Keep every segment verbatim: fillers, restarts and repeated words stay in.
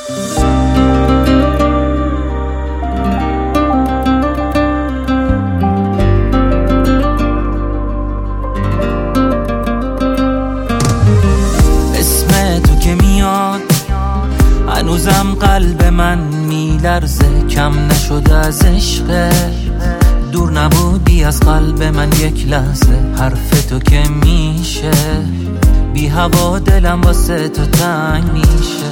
هنوزم قلب من میلرزه، کم نشده از عشق. دور نبودی از قلب من یک لحظه، حرف تو که میشه بی هوا دلم واسه تو تنگ میشه.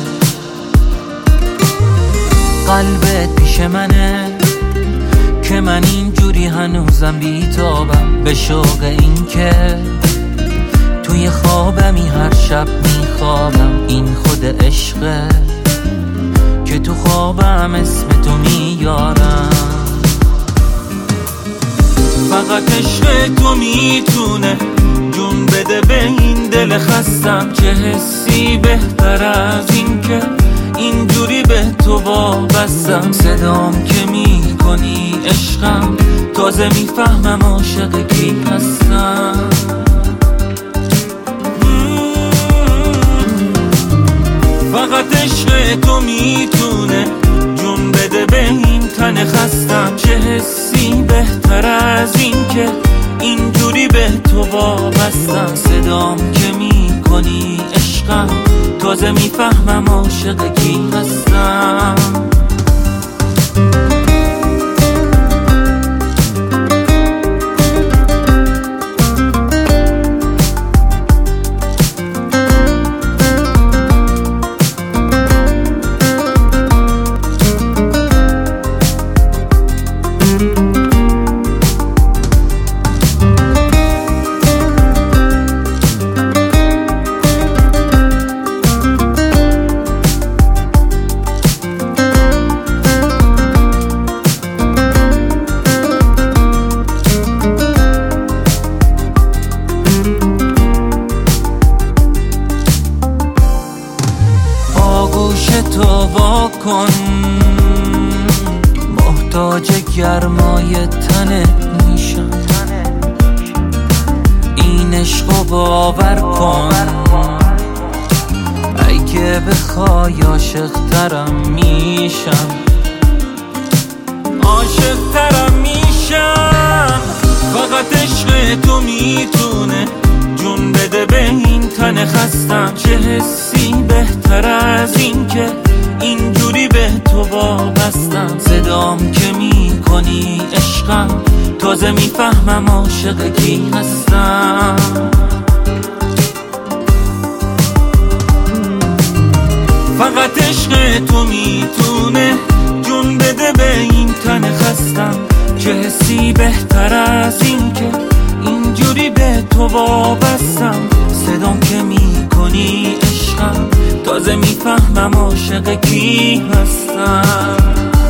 قلبت پیش منه که من اینجوری هنوزم بیتابم به شوق این که توی خوابمی هر شب میخوابم. این خود عشقه که تو خوابم اسم تو میارم. فقط عشق تو میتونه جون بده به این دل خستم. چه حسی بهتر از این که اینجوری به تو وابستم. صدام که میکنی عشقم، تازه میفهمم عاشق کی هستم. فقط عشق تو میتونه جون بده به این تن خستم. چه حسی بهتر از این که اینجوری به تو وابستم. صدام که میکنی عشقم، تازه میفهمم عاشق کی هستم. تو وا کن، محتاج گرمای تنت میشم. این عشقو باور کن، اگه بخوای عاشق ترم میشم. عاشق ترم میشم. فقط عشق تو میتونه جون بده به این تن خستم. چه حسی بهتر از این که اینجوری به تو وابستم. صدام که میکنی عشقم، تازه میفهمم عاشق کی هستم. فقط عشق تو میتونه جون بده به این تن خستم. چه حسی بهتر از این که اینجوری به تو وابستم. صدام که میکنی عشقم، تازه میفهمم عاشق کی هستم.